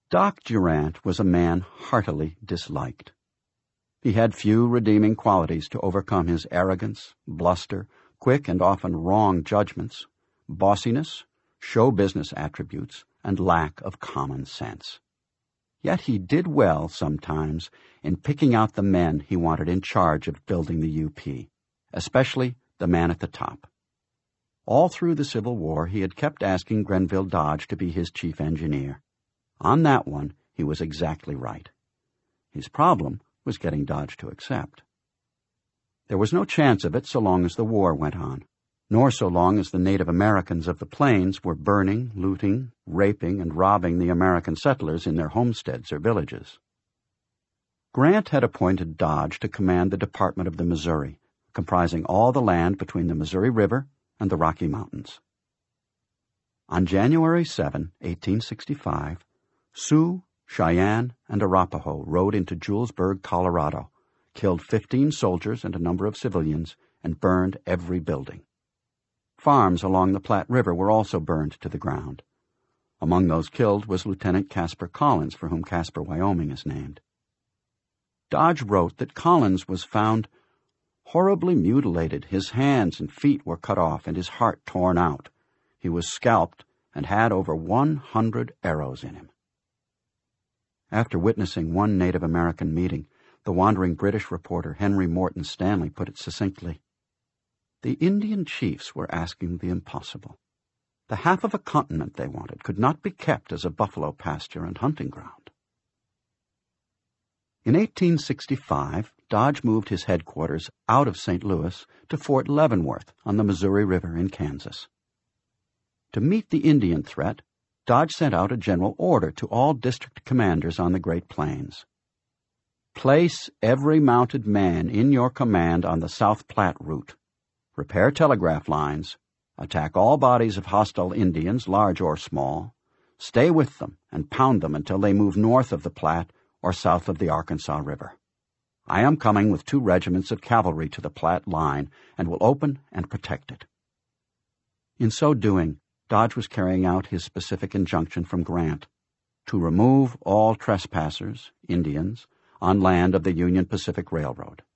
Doc Durant was a man heartily disliked. He had few redeeming qualities to overcome his arrogance, bluster, quick and often wrong judgments, bossiness, show business attributes, and lack of common sense. Yet he did well sometimes in picking out the men he wanted in charge of building the UP, especially the man at the top. All through the Civil War he had kept asking Grenville Dodge to be his chief engineer. On that one he was exactly right. His problem was getting Dodge to accept. There was no chance of it so long as the war went on, nor so long as the Native Americans of the plains were burning, looting, raping, and robbing the American settlers in their homesteads or villages. Grant had appointed Dodge to command the Department of the Missouri, comprising all the land between the Missouri River and the Rocky Mountains. On January 7, 1865, Sioux, Cheyenne, and Arapaho rode into Julesburg, Colorado, killed 15 soldiers and a number of civilians, and burned every building. Farms along the Platte River were also burned to the ground. Among those killed was Lieutenant Casper Collins, for whom Casper, Wyoming is named. Dodge wrote that Collins was found horribly mutilated. His hands and feet were cut off and his heart torn out. He was scalped and had over 100 arrows in him. After witnessing one Native American meeting, the wandering British reporter Henry Morton Stanley put it succinctly: "The Indian chiefs were asking the impossible. The half of a continent they wanted could not be kept as a buffalo pasture and hunting ground." In 1865, Dodge moved his headquarters out of St. Louis to Fort Leavenworth on the Missouri River in Kansas. To meet the Indian threat, Dodge sent out a general order to all district commanders on the Great Plains. "Place every mounted man in your command on the South Platte route. Repair telegraph lines. Attack all bodies of hostile Indians, large or small. Stay with them and pound them until they move north of the Platte or south of the Arkansas River. I am coming with 2 regiments of cavalry to the Platte line and will open and protect it." In so doing, Dodge was carrying out his specific injunction from Grant to remove all trespassers, Indians, on land of the Union Pacific Railroad.